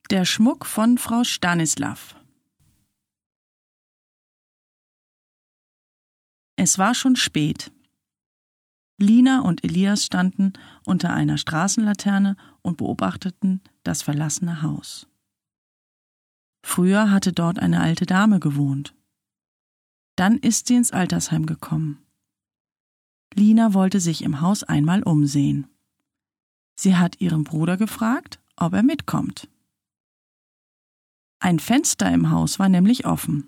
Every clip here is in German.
Der Schmuck von Frau Stanislav. Es war schon spät. Lina und Elias standen unter einer Straßenlaterne und beobachteten das verlassene Haus. Früher hatte dort eine alte Dame gewohnt. Dann ist sie ins Altersheim gekommen. Lina wollte sich im Haus einmal umsehen. Sie hat ihren Bruder gefragt, ob er mitkommt. Ein Fenster im Haus war nämlich offen.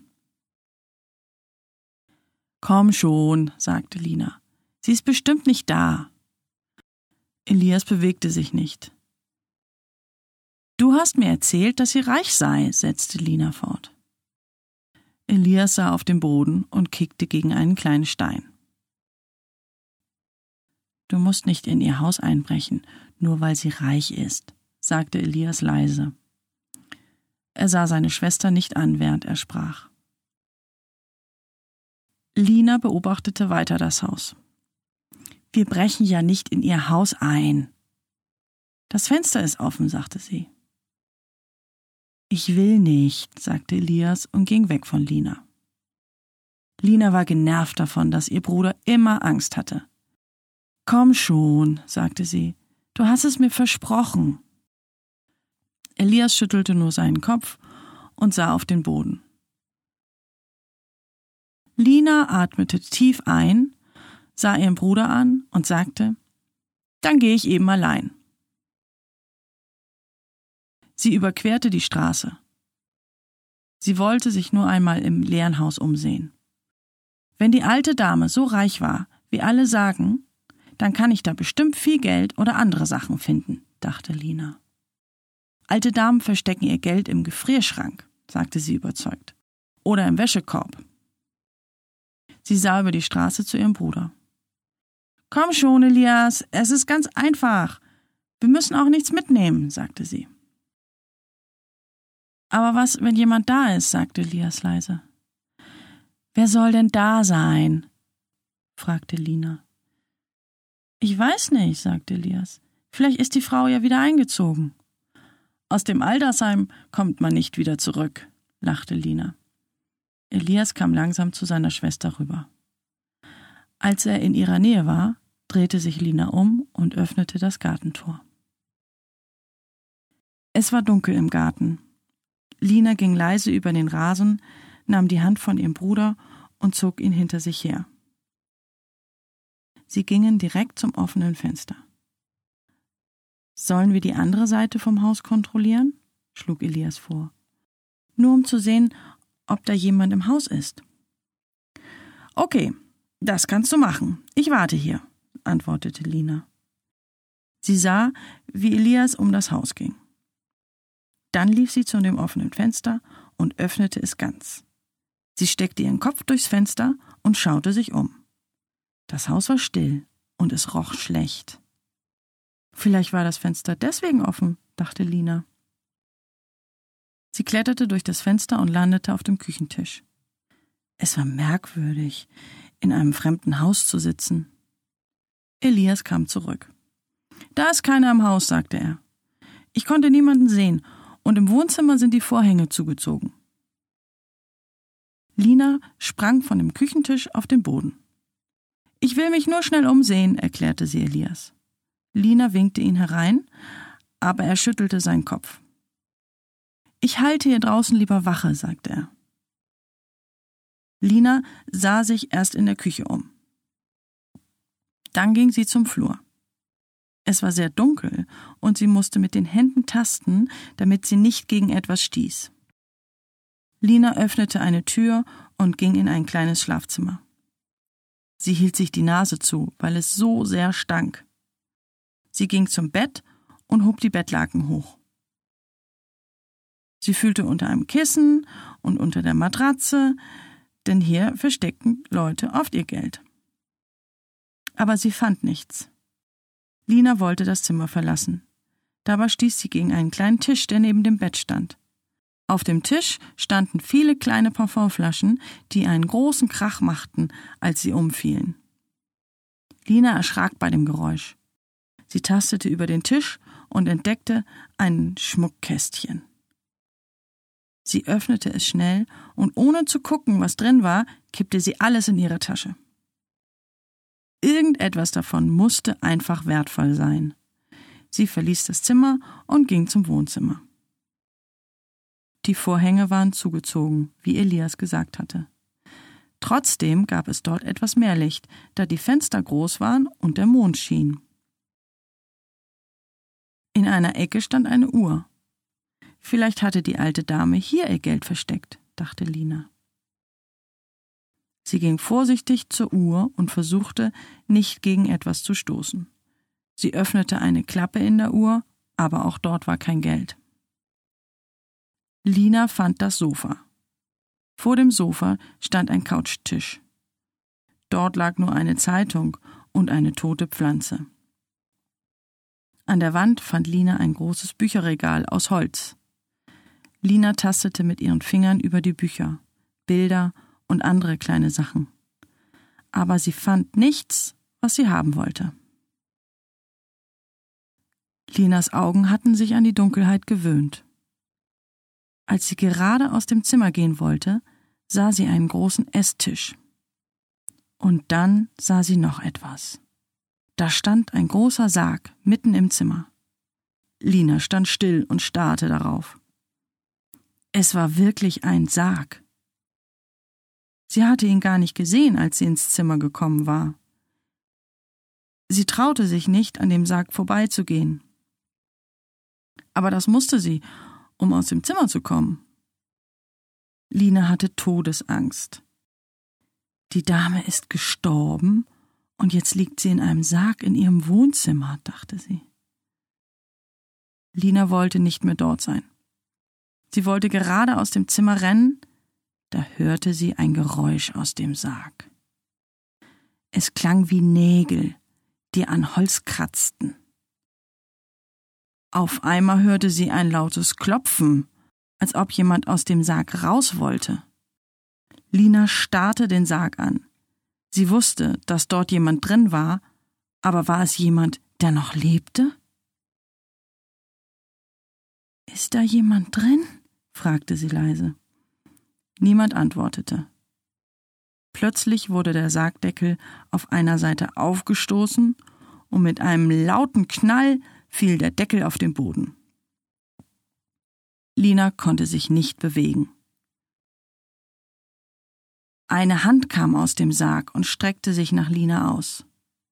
»Komm schon«, sagte Lina. »Sie ist bestimmt nicht da.« Elias bewegte sich nicht. »Du hast mir erzählt, dass sie reich sei«, setzte Lina fort. Elias sah auf den Boden und kickte gegen einen kleinen Stein. »Du musst nicht in ihr Haus einbrechen, nur weil sie reich ist«, sagte Elias leise. Er sah seine Schwester nicht an, während er sprach. Lina beobachtete weiter das Haus. »Wir brechen ja nicht in ihr Haus ein.« »Das Fenster ist offen«, sagte sie. »Ich will nicht«, sagte Elias und ging weg von Lina. Lina war genervt davon, dass ihr Bruder immer Angst hatte. »Komm schon«, sagte sie, »du hast es mir versprochen.« Elias schüttelte nur seinen Kopf und sah auf den Boden. Lina atmete tief ein, sah ihren Bruder an und sagte, »Dann gehe ich eben allein.« Sie überquerte die Straße. Sie wollte sich nur einmal im leeren Haus umsehen. Wenn die alte Dame so reich war, wie alle sagen, dann kann ich da bestimmt viel Geld oder andere Sachen finden, dachte Lina. Alte Damen verstecken ihr Geld im Gefrierschrank, sagte sie überzeugt, oder im Wäschekorb. Sie sah über die Straße zu ihrem Bruder. »Komm schon, Elias, es ist ganz einfach. Wir müssen auch nichts mitnehmen«, sagte sie. »Aber was, wenn jemand da ist?«, sagte Elias leise. »Wer soll denn da sein?«, fragte Lina. »Ich weiß nicht«, sagte Elias. »Vielleicht ist die Frau ja wieder eingezogen.« »Aus dem Altersheim kommt man nicht wieder zurück«, lachte Lina. Elias kam langsam zu seiner Schwester rüber. Als er in ihrer Nähe war, drehte sich Lina um und öffnete das Gartentor. Es war dunkel im Garten. Lina ging leise über den Rasen, nahm die Hand von ihrem Bruder und zog ihn hinter sich her. Sie gingen direkt zum offenen Fenster. »Sollen wir die andere Seite vom Haus kontrollieren?«, schlug Elias vor. »Nur um zu sehen, ob da jemand im Haus ist.« »Okay, das kannst du machen. Ich warte hier«, antwortete Lina. Sie sah, wie Elias um das Haus ging. Dann lief sie zu dem offenen Fenster und öffnete es ganz. Sie steckte ihren Kopf durchs Fenster und schaute sich um. Das Haus war still und es roch schlecht. Vielleicht war das Fenster deswegen offen, dachte Lina. Sie kletterte durch das Fenster und landete auf dem Küchentisch. Es war merkwürdig, in einem fremden Haus zu sitzen. Elias kam zurück. »Da ist keiner im Haus«, sagte er. »Ich konnte niemanden sehen und im Wohnzimmer sind die Vorhänge zugezogen.« Lina sprang von dem Küchentisch auf den Boden. »Ich will mich nur schnell umsehen«, erklärte sie Elias. Lina winkte ihn herein, aber er schüttelte seinen Kopf. »Ich halte hier draußen lieber Wache«, sagte er. Lina sah sich erst in der Küche um. Dann ging sie zum Flur. Es war sehr dunkel und sie musste mit den Händen tasten, damit sie nicht gegen etwas stieß. Lina öffnete eine Tür und ging in ein kleines Schlafzimmer. Sie hielt sich die Nase zu, weil es so sehr stank. Sie ging zum Bett und hob die Bettlaken hoch. Sie fühlte unter einem Kissen und unter der Matratze, denn hier versteckten Leute oft ihr Geld. Aber sie fand nichts. Lina wollte das Zimmer verlassen. Dabei stieß sie gegen einen kleinen Tisch, der neben dem Bett stand. Auf dem Tisch standen viele kleine Parfumflaschen, die einen großen Krach machten, als sie umfielen. Lina erschrak bei dem Geräusch. Sie tastete über den Tisch und entdeckte ein Schmuckkästchen. Sie öffnete es schnell und ohne zu gucken, was drin war, kippte sie alles in ihre Tasche. Irgendetwas davon musste einfach wertvoll sein. Sie verließ das Zimmer und ging zum Wohnzimmer. Die Vorhänge waren zugezogen, wie Elias gesagt hatte. Trotzdem gab es dort etwas mehr Licht, da die Fenster groß waren und der Mond schien. In einer Ecke stand eine Uhr. Vielleicht hatte die alte Dame hier ihr Geld versteckt, dachte Lina. Sie ging vorsichtig zur Uhr und versuchte, nicht gegen etwas zu stoßen. Sie öffnete eine Klappe in der Uhr, aber auch dort war kein Geld. Lina fand das Sofa. Vor dem Sofa stand ein Couchtisch. Dort lag nur eine Zeitung und eine tote Pflanze. An der Wand fand Lina ein großes Bücherregal aus Holz. Lina tastete mit ihren Fingern über die Bücher, Bilder und andere kleine Sachen. Aber sie fand nichts, was sie haben wollte. Linas Augen hatten sich an die Dunkelheit gewöhnt. Als sie gerade aus dem Zimmer gehen wollte, sah sie einen großen Esstisch. Und dann sah sie noch etwas. Da stand ein großer Sarg mitten im Zimmer. Lina stand still und starrte darauf. Es war wirklich ein Sarg. Sie hatte ihn gar nicht gesehen, als sie ins Zimmer gekommen war. Sie traute sich nicht, an dem Sarg vorbeizugehen. Aber das musste sie, um aus dem Zimmer zu kommen. Lina hatte Todesangst. Die Dame ist gestorben und jetzt liegt sie in einem Sarg in ihrem Wohnzimmer, dachte sie. Lina wollte nicht mehr dort sein. Sie wollte gerade aus dem Zimmer rennen, da hörte sie ein Geräusch aus dem Sarg. Es klang wie Nägel, die an Holz kratzten. Auf einmal hörte sie ein lautes Klopfen, als ob jemand aus dem Sarg raus wollte. Lina starrte den Sarg an. Sie wusste, dass dort jemand drin war, aber war es jemand, der noch lebte? »Ist da jemand drin?« fragte sie leise. Niemand antwortete. Plötzlich wurde der Sargdeckel auf einer Seite aufgestoßen und mit einem lauten Knall fiel der Deckel auf den Boden. Lina konnte sich nicht bewegen. Eine Hand kam aus dem Sarg und streckte sich nach Lina aus.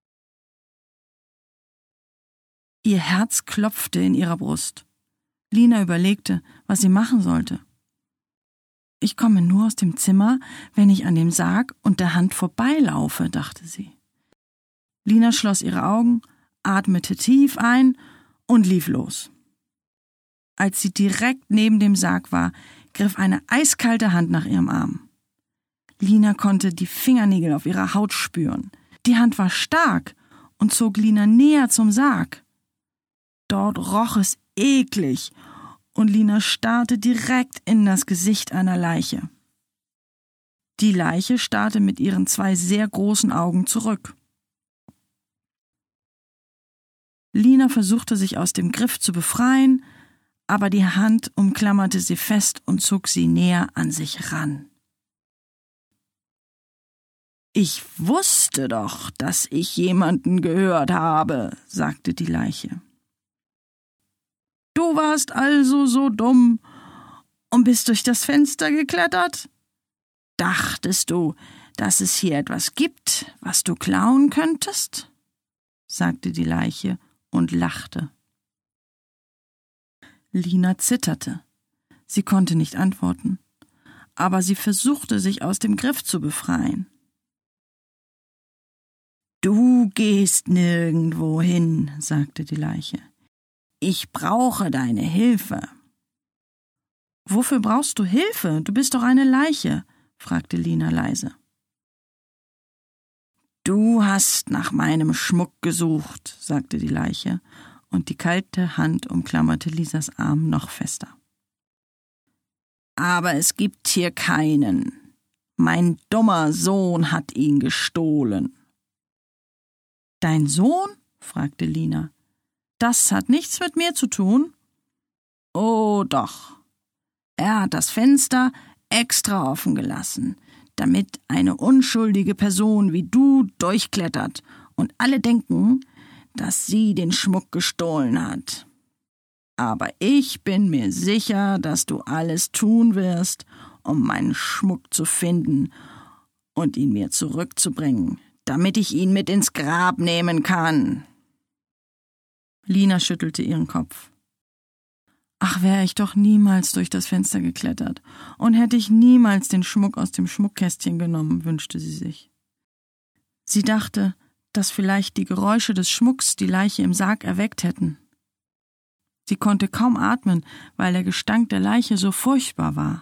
Ihr Herz klopfte in ihrer Brust. Lina überlegte, was sie machen sollte. Ich komme nur aus dem Zimmer, wenn ich an dem Sarg und der Hand vorbeilaufe, dachte sie. Lina schloss ihre Augen, atmete tief ein und lief los. Als sie direkt neben dem Sarg war, griff eine eiskalte Hand nach ihrem Arm. Lina konnte die Fingernägel auf ihrer Haut spüren. Die Hand war stark und zog Lina näher zum Sarg. Dort roch es eklig und Lina starrte direkt in das Gesicht einer Leiche. Die Leiche starrte mit ihren 2 sehr großen Augen zurück. Lina versuchte sich aus dem Griff zu befreien, aber die Hand umklammerte sie fest und zog sie näher an sich ran. »Ich wusste doch, dass ich jemanden gehört habe«, sagte die Leiche. »Du warst also so dumm und bist durch das Fenster geklettert? Dachtest du, dass es hier etwas gibt, was du klauen könntest?« sagte die Leiche und lachte. Lina zitterte. Sie konnte nicht antworten, aber sie versuchte, sich aus dem Griff zu befreien. »Du gehst nirgendwo hin«, sagte die Leiche. »Ich brauche deine Hilfe.« »Wofür brauchst du Hilfe? Du bist doch eine Leiche«, fragte Lina leise. »Du hast nach meinem Schmuck gesucht«, sagte die Leiche, und die kalte Hand umklammerte Lisas Arm noch fester. »Aber es gibt hier keinen. Mein dummer Sohn hat ihn gestohlen.« »Dein Sohn?« fragte Lina. »Das hat nichts mit mir zu tun?« »Oh doch. Er hat das Fenster extra offen gelassen, damit eine unschuldige Person wie du durchklettert und alle denken, dass sie den Schmuck gestohlen hat. Aber ich bin mir sicher, dass du alles tun wirst, um meinen Schmuck zu finden und ihn mir zurückzubringen, damit ich ihn mit ins Grab nehmen kann. Lina schüttelte ihren Kopf. Ach, wäre ich doch niemals durch das Fenster geklettert und hätte ich niemals den Schmuck aus dem Schmuckkästchen genommen, wünschte sie sich. Sie dachte, dass vielleicht die Geräusche des Schmucks die Leiche im Sarg erweckt hätten. Sie konnte kaum atmen, weil der Gestank der Leiche so furchtbar war.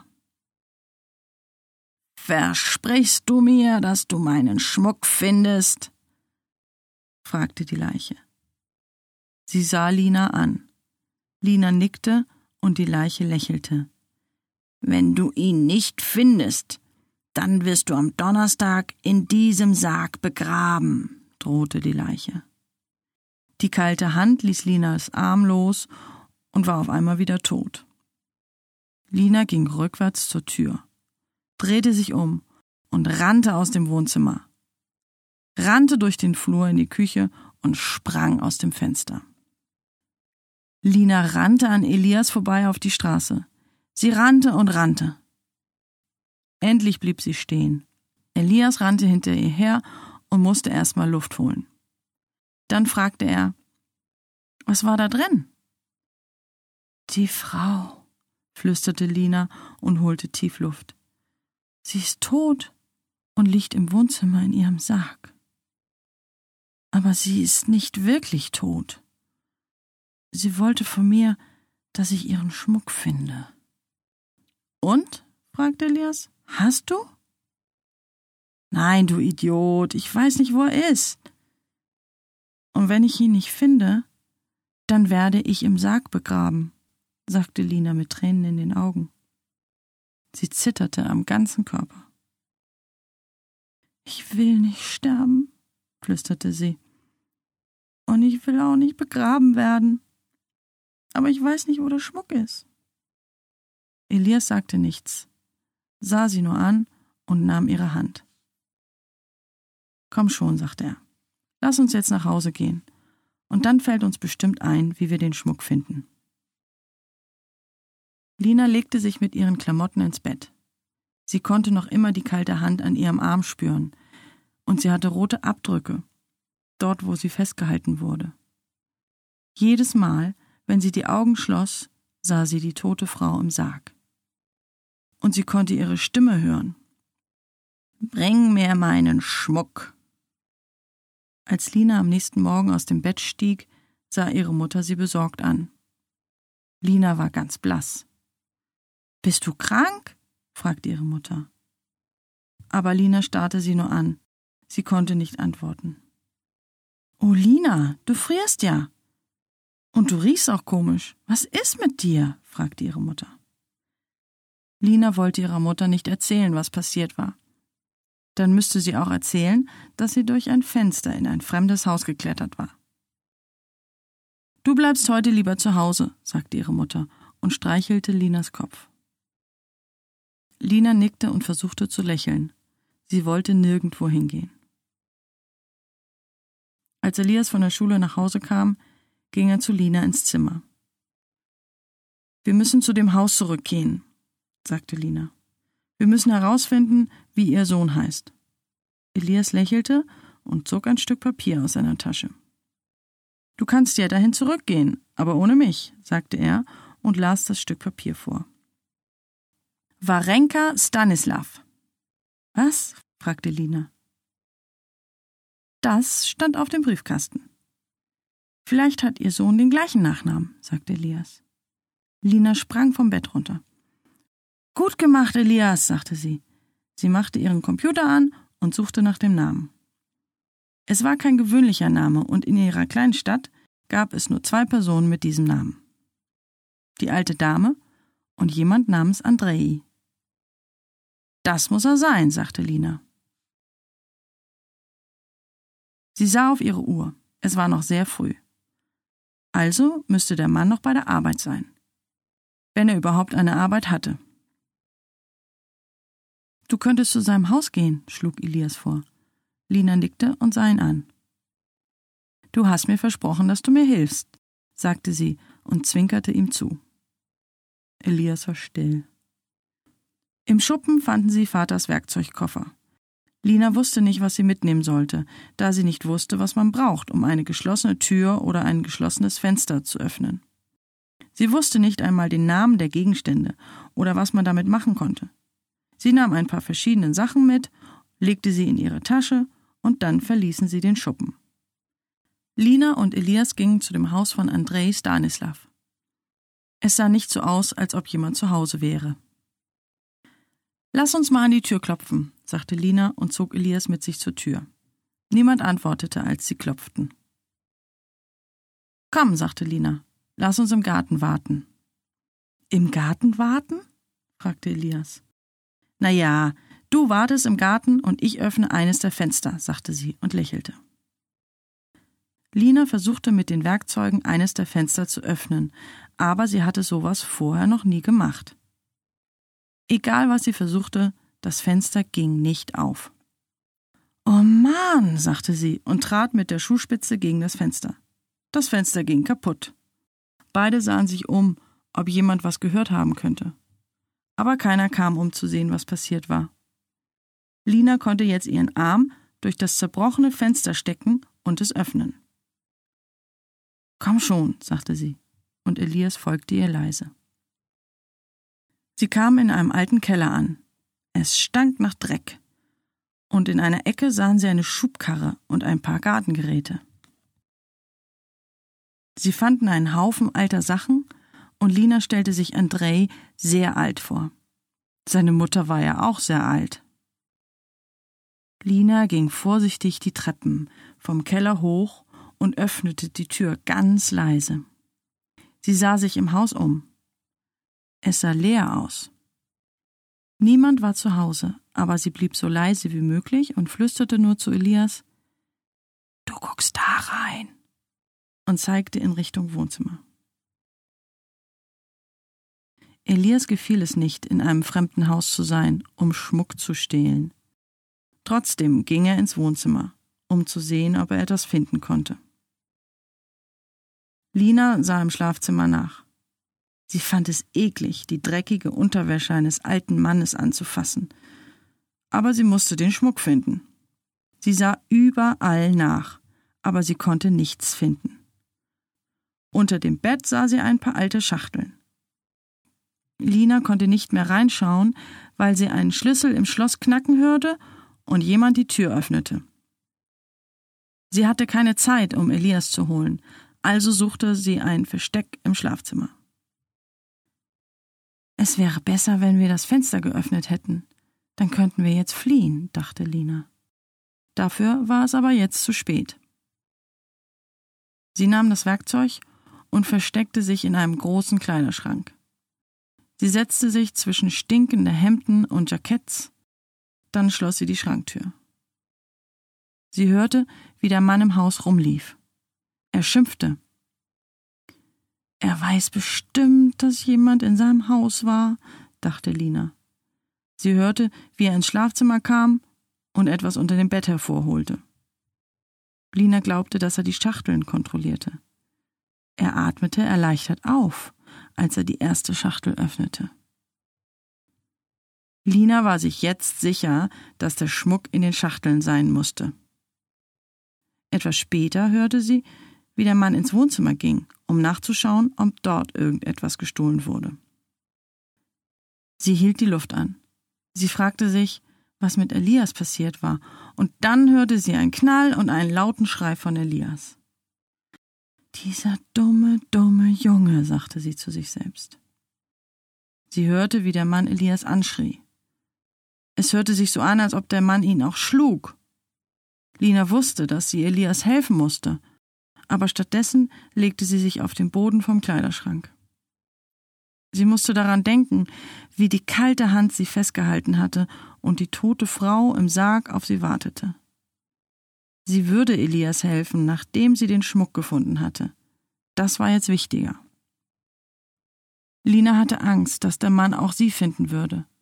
»Versprichst du mir, dass du meinen Schmuck findest?« fragte die Leiche. Sie sah Lina an. Lina nickte und die Leiche lächelte. »Wenn du ihn nicht findest, dann wirst du am Donnerstag in diesem Sarg begraben«, drohte die Leiche. Die kalte Hand ließ Linas Arm los und war auf einmal wieder tot. Lina ging rückwärts zur Tür, drehte sich um und rannte aus dem Wohnzimmer, rannte durch den Flur in die Küche und sprang aus dem Fenster. Lina rannte an Elias vorbei auf die Straße. Sie rannte und rannte. Endlich blieb sie stehen. Elias rannte hinter ihr her und musste erst mal Luft holen. Dann fragte er, was war da drin? Die Frau, flüsterte Lina und holte tief Luft. Sie ist tot und liegt im Wohnzimmer in ihrem Sarg. Aber sie ist nicht wirklich tot. Sie wollte von mir, dass ich ihren Schmuck finde. Und? Fragte Elias. Hast du? Nein, du Idiot, ich weiß nicht, wo er ist. Und wenn ich ihn nicht finde, dann werde ich im Sarg begraben, sagte Lina mit Tränen in den Augen. Sie zitterte am ganzen Körper. Ich will nicht sterben, flüsterte sie. Und ich will auch nicht begraben werden. Aber ich weiß nicht, wo der Schmuck ist. Elias sagte nichts, sah sie nur an und nahm ihre Hand. Komm schon, sagte er. Lass uns jetzt nach Hause gehen. Und dann fällt uns bestimmt ein, wie wir den Schmuck finden. Lina legte sich mit ihren Klamotten ins Bett. Sie konnte noch immer die kalte Hand an ihrem Arm spüren. Und sie hatte rote Abdrücke, dort, wo sie festgehalten wurde. Jedes Mal, wenn sie die Augen schloss, sah sie die tote Frau im Sarg. Und sie konnte ihre Stimme hören. »Bring mir meinen Schmuck!« Als Lina am nächsten Morgen aus dem Bett stieg, sah ihre Mutter sie besorgt an. Lina war ganz blass. »Bist du krank?« fragte ihre Mutter. Aber Lina starrte sie nur an. Sie konnte nicht antworten. »Oh, Lina, du frierst ja. Und du riechst auch komisch. Was ist mit dir?« fragte ihre Mutter. Lina wollte ihrer Mutter nicht erzählen, was passiert war. Dann müsste sie auch erzählen, dass sie durch ein Fenster in ein fremdes Haus geklettert war. »Du bleibst heute lieber zu Hause«, sagte ihre Mutter und streichelte Linas Kopf. Lina nickte und versuchte zu lächeln. Sie wollte nirgendwo hingehen. Als Elias von der Schule nach Hause kam, ging er zu Lina ins Zimmer. »Wir müssen zu dem Haus zurückgehen«, sagte Lina. »Wir müssen herausfinden, wie ihr Sohn heißt.« Elias lächelte und zog ein Stück Papier aus seiner Tasche. »Du kannst ja dahin zurückgehen, aber ohne mich«, sagte er und las das Stück Papier vor. »Warenka Stanislav.« »Was?« fragte Lina. »Das stand auf dem Briefkasten.« »Vielleicht hat ihr Sohn den gleichen Nachnamen«, sagte Elias. Lina sprang vom Bett runter. »Gut gemacht, Elias«, sagte sie. Sie machte ihren Computer an und suchte nach dem Namen. Es war kein gewöhnlicher Name und in ihrer kleinen Stadt gab es nur 2 Personen mit diesem Namen. Die alte Dame und jemand namens Andrei. »Das muss er sein«, sagte Lina. Sie sah auf ihre Uhr. Es war noch sehr früh. Also müsste der Mann noch bei der Arbeit sein. Wenn er überhaupt eine Arbeit hatte. »Du könntest zu seinem Haus gehen«, schlug Elias vor. Lina nickte und sah ihn an. »Du hast mir versprochen, dass du mir hilfst«, sagte sie und zwinkerte ihm zu. Elias war still. Im Schuppen fanden sie Vaters Werkzeugkoffer. Lina wusste nicht, was sie mitnehmen sollte, da sie nicht wusste, was man braucht, um eine geschlossene Tür oder ein geschlossenes Fenster zu öffnen. Sie wusste nicht einmal den Namen der Gegenstände oder was man damit machen konnte. Sie nahm ein paar verschiedene Sachen mit, legte sie in ihre Tasche und dann verließen sie den Schuppen. Lina und Elias gingen zu dem Haus von Andrej Stanislav. Es sah nicht so aus, als ob jemand zu Hause wäre. »Lass uns mal an die Tür klopfen«, sagte Lina und zog Elias mit sich zur Tür. Niemand antwortete, als sie klopften. »Komm«, sagte Lina, »lass uns im Garten warten.« »Im Garten warten?« fragte Elias. »Na ja, du wartest im Garten und ich öffne eines der Fenster«, sagte sie und lächelte. Lina versuchte mit den Werkzeugen eines der Fenster zu öffnen, aber sie hatte sowas vorher noch nie gemacht. Egal, was sie versuchte, das Fenster ging nicht auf. »Oh Mann«, sagte sie und trat mit der Schuhspitze gegen das Fenster. Das Fenster ging kaputt. Beide sahen sich um, ob jemand was gehört haben könnte. Aber keiner kam, um zu sehen, was passiert war. Lina konnte jetzt ihren Arm durch das zerbrochene Fenster stecken und es öffnen. »Komm schon«, sagte sie, und Elias folgte ihr leise. Sie kamen in einem alten Keller an. Es stank nach Dreck. Und in einer Ecke sahen sie eine Schubkarre und ein paar Gartengeräte. Sie fanden einen Haufen alter Sachen und Lina stellte sich Andrej sehr alt vor. Seine Mutter war ja auch sehr alt. Lina ging vorsichtig die Treppen vom Keller hoch und öffnete die Tür ganz leise. Sie sah sich im Haus um. Es sah leer aus. Niemand war zu Hause, aber sie blieb so leise wie möglich und flüsterte nur zu Elias: »Du guckst da rein«, und zeigte in Richtung Wohnzimmer. Elias gefiel es nicht, in einem fremden Haus zu sein, um Schmuck zu stehlen. Trotzdem ging er ins Wohnzimmer, um zu sehen, ob er etwas finden konnte. Lina sah im Schlafzimmer nach. Sie fand es eklig, die dreckige Unterwäsche eines alten Mannes anzufassen. Aber sie musste den Schmuck finden. Sie sah überall nach, aber sie konnte nichts finden. Unter dem Bett sah sie ein paar alte Schachteln. Lina konnte nicht mehr reinschauen, weil sie einen Schlüssel im Schloss knacken hörte und jemand die Tür öffnete. Sie hatte keine Zeit, um Elias zu holen, also suchte sie ein Versteck im Schlafzimmer. »Es wäre besser, wenn wir das Fenster geöffnet hätten. Dann könnten wir jetzt fliehen«, dachte Lina. Dafür war es aber jetzt zu spät. Sie nahm das Werkzeug und versteckte sich in einem großen Kleiderschrank. Sie setzte sich zwischen stinkende Hemden und Jacketts, dann schloss sie die Schranktür. Sie hörte, wie der Mann im Haus rumlief. Er schimpfte. »Er weiß bestimmt, dass jemand in seinem Haus war«, dachte Lina. Sie hörte, wie er ins Schlafzimmer kam und etwas unter dem Bett hervorholte. Lina glaubte, dass er die Schachteln kontrollierte. Er atmete erleichtert auf, als er die erste Schachtel öffnete. Lina war sich jetzt sicher, dass der Schmuck in den Schachteln sein musste. Etwas später hörte sie, wie der Mann ins Wohnzimmer ging, um nachzuschauen, ob dort irgendetwas gestohlen wurde. Sie hielt die Luft an. Sie fragte sich, was mit Elias passiert war, und dann hörte sie einen Knall und einen lauten Schrei von Elias. »Dieser dumme Junge«, sagte sie zu sich selbst. Sie hörte, wie der Mann Elias anschrie. Es hörte sich so an, als ob der Mann ihn auch schlug. Lina wusste, dass sie Elias helfen musste, aber stattdessen legte sie sich auf den Boden vom Kleiderschrank. Sie musste daran denken, wie die kalte Hand sie festgehalten hatte und die tote Frau im Sarg auf sie wartete. Sie würde Elias helfen, nachdem sie den Schmuck gefunden hatte. Das war jetzt wichtiger. Lina hatte Angst, dass der Mann auch sie finden würde.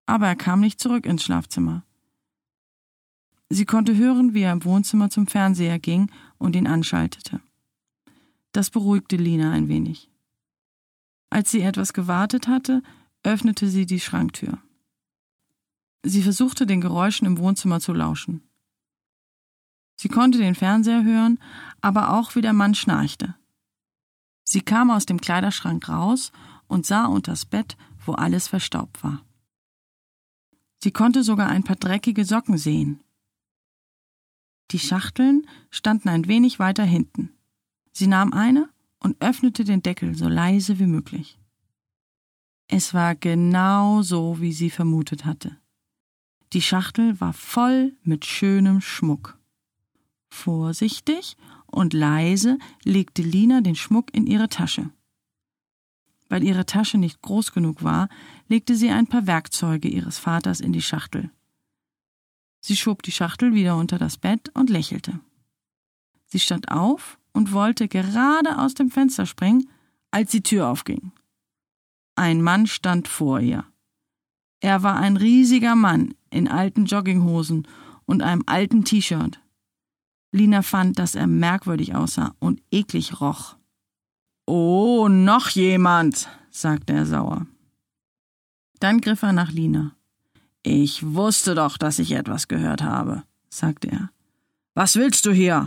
aber er kam nicht zurück ins Schlafzimmer. Sie konnte hören, wie er im Wohnzimmer zum Fernseher ging und ihn anschaltete. Das beruhigte Lina ein wenig. Als sie etwas gewartet hatte, öffnete sie die Schranktür. Sie versuchte, den Geräuschen im Wohnzimmer zu lauschen. Sie konnte den Fernseher hören, aber auch, wie der Mann schnarchte. Sie kam aus dem Kleiderschrank raus und sah unters Bett, wo alles verstaubt war. Sie konnte sogar ein paar dreckige Socken sehen. Die Schachteln standen ein wenig weiter hinten. Sie nahm eine und öffnete den Deckel so leise wie möglich. Es war genau so, wie sie vermutet hatte. Die Schachtel war voll mit schönem Schmuck. Vorsichtig und leise legte Lina den Schmuck in ihre Tasche. Weil ihre Tasche nicht groß genug war, legte sie ein paar Werkzeuge ihres Vaters in die Schachtel. Sie schob die Schachtel wieder unter das Bett und lächelte. Sie stand auf und wollte gerade aus dem Fenster springen, als die Tür aufging. Ein Mann stand vor ihr. Er war ein riesiger Mann in alten Jogginghosen und einem alten T-Shirt. Lina fand, dass er merkwürdig aussah und eklig roch. »Oh, noch jemand«, sagte er sauer. Dann griff er nach Lina. »Ich wusste doch, dass ich etwas gehört habe«, sagte er. »Was willst du hier?«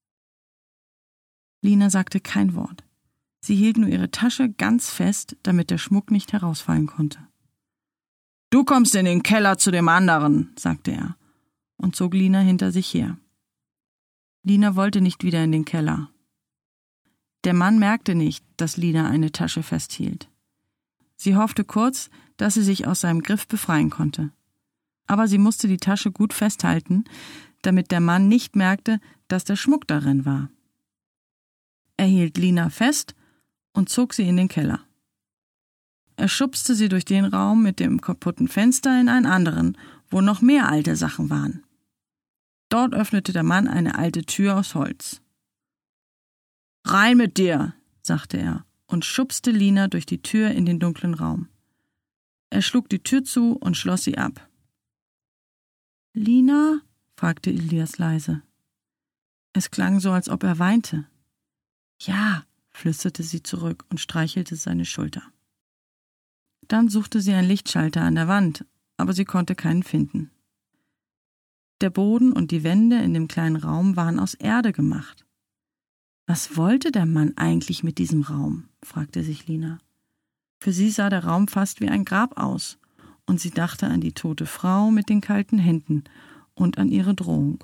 Lina sagte kein Wort. Sie hielt nur ihre Tasche ganz fest, damit der Schmuck nicht herausfallen konnte. »Du kommst in den Keller zu dem anderen«, sagte er und zog Lina hinter sich her. Lina wollte nicht wieder in den Keller. Der Mann merkte nicht, dass Lina eine Tasche festhielt. Sie hoffte kurz, dass sie sich aus seinem Griff befreien konnte. Aber sie musste die Tasche gut festhalten, damit der Mann nicht merkte, dass der Schmuck darin war. Er hielt Lina fest und zog sie in den Keller. Er schubste sie durch den Raum mit dem kaputten Fenster in einen anderen, wo noch mehr alte Sachen waren. Dort öffnete der Mann eine alte Tür aus Holz. »Rein mit dir«, sagte er und schubste Lina durch die Tür in den dunklen Raum. Er schlug die Tür zu und schloss sie ab. »Lina?« fragte Elias leise. Es klang so, als ob er weinte. »Ja«, flüsterte sie zurück und streichelte seine Schulter. Dann suchte sie einen Lichtschalter an der Wand, aber sie konnte keinen finden. Der Boden und die Wände in dem kleinen Raum waren aus Erde gemacht. Was wollte der Mann eigentlich mit diesem Raum? Fragte sich Lina. Für sie sah der Raum fast wie ein Grab aus, und sie dachte an die tote Frau mit den kalten Händen und an ihre Drohung.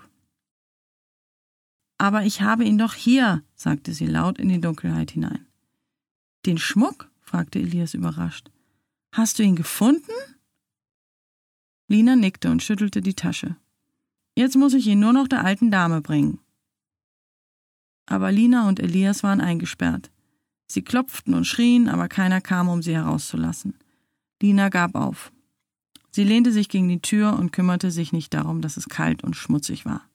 »Aber ich habe ihn doch hier«, sagte sie laut in die Dunkelheit hinein. »Den Schmuck?« fragte Elias überrascht. »Hast du ihn gefunden?« Lina nickte und schüttelte die Tasche. »Jetzt muss ich ihn nur noch der alten Dame bringen.« Aber Lina und Elias waren eingesperrt. Sie klopften und schrien, aber keiner kam, um sie herauszulassen. Lina gab auf. Sie lehnte sich gegen die Tür und kümmerte sich nicht darum, dass es kalt und schmutzig war.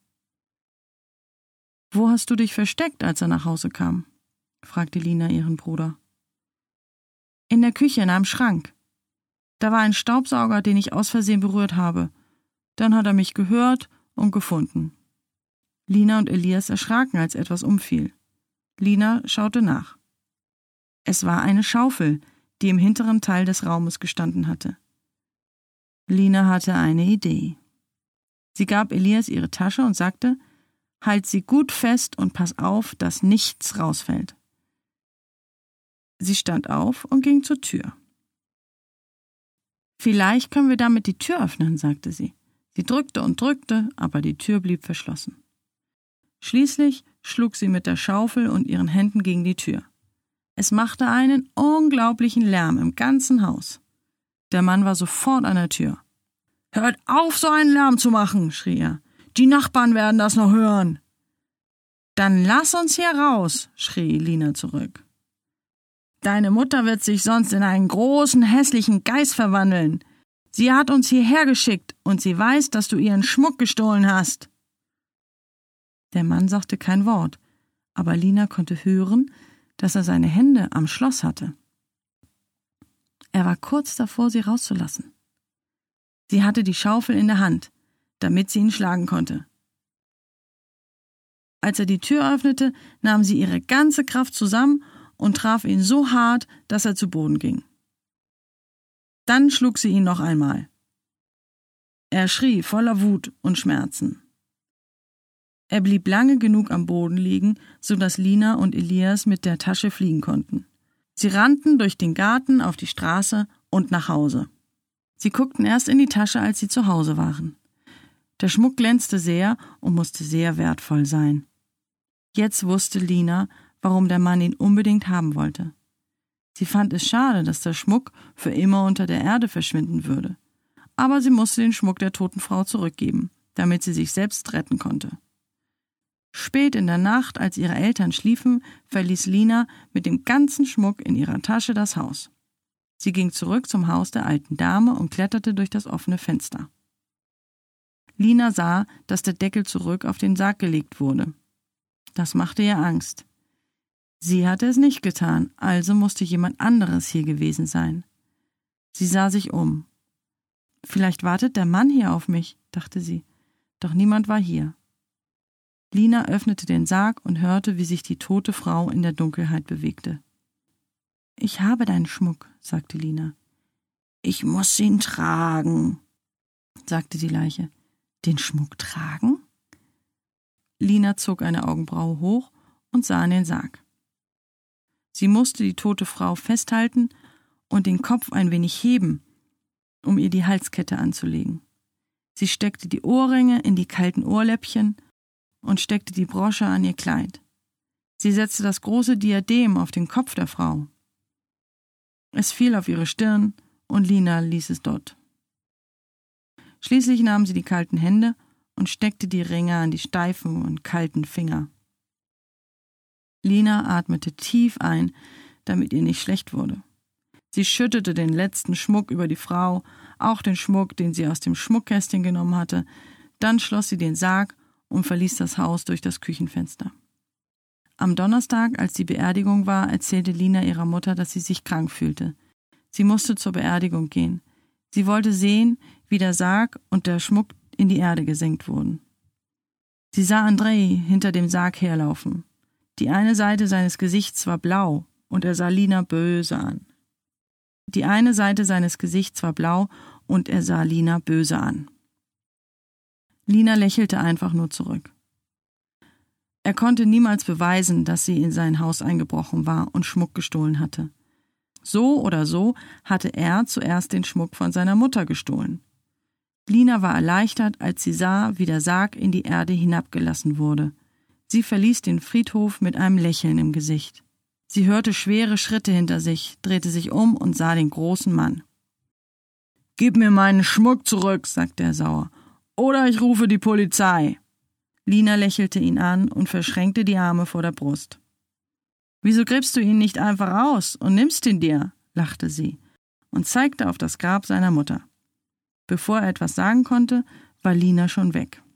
»Wo hast du dich versteckt, als er nach Hause kam?« fragte Lina ihren Bruder. »In der Küche, in einem Schrank. Da war ein Staubsauger, den ich aus Versehen berührt habe. Dann hat er mich gehört und gefunden.« Lina und Elias erschraken, als etwas umfiel. Lina schaute nach. Es war eine Schaufel, die im hinteren Teil des Raumes gestanden hatte. Lina hatte eine Idee. Sie gab Elias ihre Tasche und sagte, »Halt sie gut fest und pass auf, dass nichts rausfällt.« Sie stand auf und ging zur Tür. »Vielleicht können wir damit die Tür öffnen«, sagte sie. Sie drückte und drückte, aber die Tür blieb verschlossen. Schließlich schlug sie mit der Schaufel und ihren Händen gegen die Tür. Es machte einen unglaublichen Lärm im ganzen Haus. Der Mann war sofort an der Tür. »Hört auf, so einen Lärm zu machen«, schrie er. »Die Nachbarn werden das noch hören.« »Dann lass uns hier raus«, schrie Lina zurück. »Deine Mutter wird sich sonst in einen großen, hässlichen Geist verwandeln. Sie hat uns hierher geschickt und sie weiß, dass du ihren Schmuck gestohlen hast.« Der Mann sagte kein Wort, aber Lina konnte hören, dass er seine Hände am Schloss hatte. Er war kurz davor, sie rauszulassen. Sie hatte die Schaufel in der Hand, damit sie ihn schlagen konnte. Als er die Tür öffnete, nahm sie ihre ganze Kraft zusammen und traf ihn so hart, dass er zu Boden ging. Dann schlug sie ihn noch einmal. Er schrie voller Wut und Schmerzen. Er blieb lange genug am Boden liegen, sodass Lina und Elias mit der Tasche fliehen konnten. Sie rannten durch den Garten auf die Straße und nach Hause. Sie guckten erst in die Tasche, als sie zu Hause waren. Der Schmuck glänzte sehr und musste sehr wertvoll sein. Jetzt wusste Lina, warum der Mann ihn unbedingt haben wollte. Sie fand es schade, dass der Schmuck für immer unter der Erde verschwinden würde. Aber sie musste den Schmuck der toten Frau zurückgeben, damit sie sich selbst retten konnte. Spät in der Nacht, als ihre Eltern schliefen, verließ Lina mit dem ganzen Schmuck in ihrer Tasche das Haus. Sie ging zurück zum Haus der alten Dame und kletterte durch das offene Fenster. Lina sah, dass der Deckel zurück auf den Sarg gelegt wurde. Das machte ihr Angst. Sie hatte es nicht getan, also musste jemand anderes hier gewesen sein. Sie sah sich um. Vielleicht wartet der Mann hier auf mich, dachte sie, doch niemand war hier. Lina öffnete den Sarg und hörte, wie sich die tote Frau in der Dunkelheit bewegte. »Ich habe deinen Schmuck«, sagte Lina. »Ich muss ihn tragen«, sagte die Leiche. »Den Schmuck tragen?« Lina zog eine Augenbraue hoch und sah in den Sarg. Sie musste die tote Frau festhalten und den Kopf ein wenig heben, um ihr die Halskette anzulegen. Sie steckte die Ohrringe in die kalten Ohrläppchen und steckte die Brosche an ihr Kleid. Sie setzte das große Diadem auf den Kopf der Frau. Es fiel auf ihre Stirn und Lina ließ es dort. Schließlich nahm sie die kalten Hände und steckte die Ringe an die steifen und kalten Finger. Lina atmete tief ein, damit ihr nicht schlecht wurde. Sie schüttete den letzten Schmuck über die Frau, auch den Schmuck, den sie aus dem Schmuckkästchen genommen hatte. Dann schloss sie den Sarg und verließ das Haus durch das Küchenfenster. Am Donnerstag, als die Beerdigung war, erzählte Lina ihrer Mutter, dass sie sich krank fühlte. Sie musste zur Beerdigung gehen. Sie wollte sehen, wie der Sarg und der Schmuck in die Erde gesenkt wurden. Sie sah Andrei hinter dem Sarg herlaufen. Die eine Seite seines Gesichts war blau und er sah Lina böse an. Lina lächelte einfach nur zurück. Er konnte niemals beweisen, dass sie in sein Haus eingebrochen war und Schmuck gestohlen hatte. So oder so hatte er zuerst den Schmuck von seiner Mutter gestohlen. Lina war erleichtert, als sie sah, wie der Sarg in die Erde hinabgelassen wurde. Sie verließ den Friedhof mit einem Lächeln im Gesicht. Sie hörte schwere Schritte hinter sich, drehte sich um und sah den großen Mann. »Gib mir meinen Schmuck zurück«, sagte er sauer, »oder ich rufe die Polizei.« Lina lächelte ihn an und verschränkte die Arme vor der Brust. »Wieso gräbst du ihn nicht einfach aus und nimmst ihn dir?«, lachte sie und zeigte auf das Grab seiner Mutter. Bevor er etwas sagen konnte, war Lina schon weg.